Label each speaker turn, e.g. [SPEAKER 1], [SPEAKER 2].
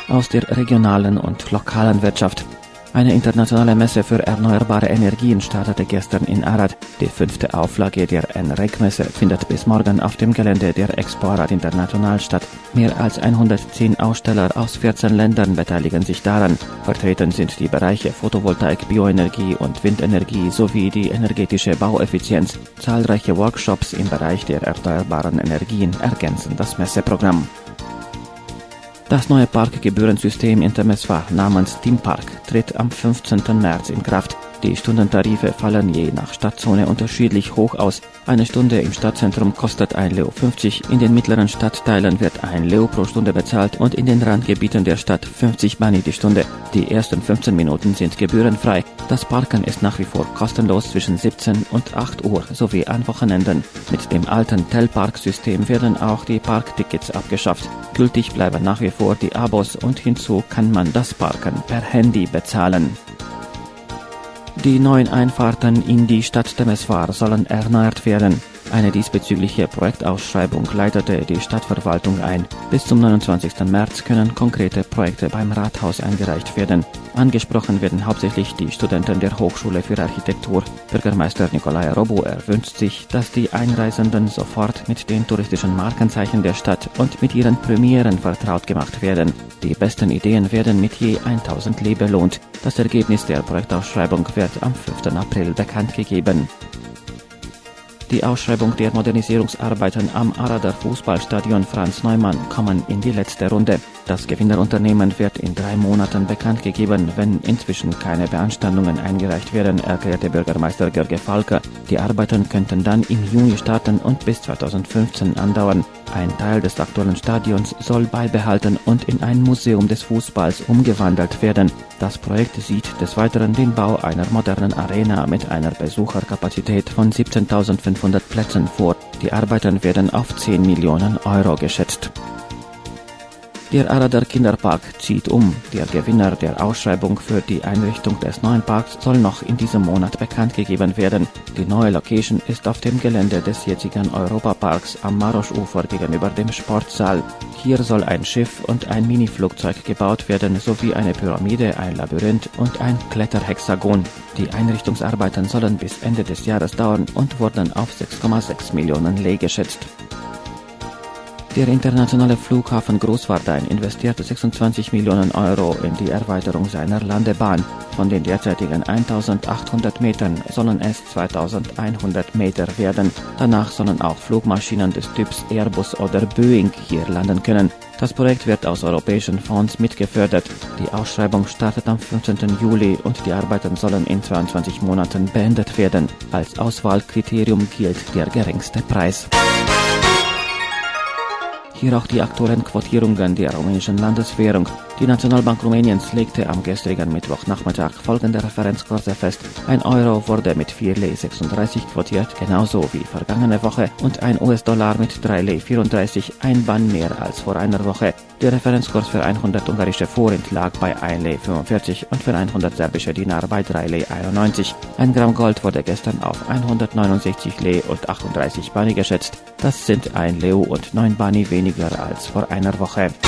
[SPEAKER 1] aus der regionalen und lokalen Wirtschaft. Eine internationale Messe für erneuerbare Energien startete gestern in Arad. Die 5. Auflage der NREC-Messe findet bis morgen auf dem Gelände der Expo Arad International statt. Mehr als 110 Aussteller aus 14 Ländern beteiligen sich daran. Vertreten sind die Bereiche Photovoltaik, Bioenergie und Windenergie sowie die energetische Baueffizienz. Zahlreiche Workshops im Bereich der erneuerbaren Energien ergänzen das Messeprogramm. Das neue Parkgebührensystem in Temeswar namens Teampark tritt am 15. März in Kraft. Die Stundentarife fallen je nach Stadtzone unterschiedlich hoch aus. Eine Stunde im Stadtzentrum kostet 1,50 Leu, in den mittleren Stadtteilen wird 1 Leu pro Stunde bezahlt und in den Randgebieten der Stadt 50 Bani die Stunde. Die ersten 15 Minuten sind gebührenfrei. Das Parken ist nach wie vor kostenlos zwischen 17 und 8 Uhr sowie an Wochenenden. Mit dem alten Telpark-System werden auch die Parktickets abgeschafft. Gültig bleiben nach wie vor die Abos und hinzu kann man das Parken per Handy bezahlen. Die neuen Einfahrten in die Stadt Temeswar sollen erneuert werden. Eine diesbezügliche Projektausschreibung leitete die Stadtverwaltung ein. Bis zum 29. März können konkrete Projekte beim Rathaus eingereicht werden. Angesprochen werden hauptsächlich die Studenten der Hochschule für Architektur. Bürgermeister Nikolai Robu wünscht sich, dass die Einreisenden sofort mit den touristischen Markenzeichen der Stadt und mit ihren Premieren vertraut gemacht werden. Die besten Ideen werden mit je 1000 Lei belohnt. Das Ergebnis der Projektausschreibung wird am 5. April bekannt gegeben. Die Ausschreibung der Modernisierungsarbeiten am Arader Fußballstadion Franz Neumann kommen in die letzte Runde. Das Gewinnerunternehmen wird in 3 Monaten bekannt gegeben, wenn inzwischen keine Beanstandungen eingereicht werden, erklärte Bürgermeister George Falke. Die Arbeiten könnten dann im Juni starten und bis 2015 andauern. Ein Teil des aktuellen Stadions soll beibehalten und in ein Museum des Fußballs umgewandelt werden. Das Projekt sieht des Weiteren den Bau einer modernen Arena mit einer Besucherkapazität von 17.500 Plätzen vor. Die Arbeiten werden auf 10 Millionen Euro geschätzt. Der Arader Kinderpark zieht um. Der Gewinner der Ausschreibung für die Einrichtung des neuen Parks soll noch in diesem Monat bekannt gegeben werden. Die neue Location ist auf dem Gelände des jetzigen Europaparks am Marosch-Ufer gegenüber dem Sportsaal. Hier soll ein Schiff und ein Miniflugzeug gebaut werden, sowie eine Pyramide, ein Labyrinth und ein Kletterhexagon. Die Einrichtungsarbeiten sollen bis Ende des Jahres dauern und wurden auf 6,6 Millionen Lei geschätzt. Der internationale Flughafen Großwardein investierte 26 Millionen Euro in die Erweiterung seiner Landebahn. Von den derzeitigen 1800 Metern sollen es 2100 Meter werden. Danach sollen auch Flugmaschinen des Typs Airbus oder Boeing hier landen können. Das Projekt wird aus europäischen Fonds mitgefördert. Die Ausschreibung startet am 15. Juli und die Arbeiten sollen in 22 Monaten beendet werden. Als Auswahlkriterium gilt der geringste Preis. Hier auch die aktuellen Quotierungen der rumänischen Landeswährung. Die Nationalbank Rumäniens legte am gestrigen Mittwochnachmittag folgende Referenzkurse fest. 1 Euro wurde mit 4,36 Lei quotiert, genauso wie vergangene Woche, und ein US-Dollar mit 3,34 Lei, ein Ban mehr als vor einer Woche. Der Referenzkurs für 100 ungarische Forint lag bei 1,45 Lei und für 100 serbische Dinar bei 3,91 Lei. Ein Gramm Gold wurde gestern auf 169 Lei und 38 Bani geschätzt. Das sind 1 Leu und 9 Bani weniger als vor einer Woche.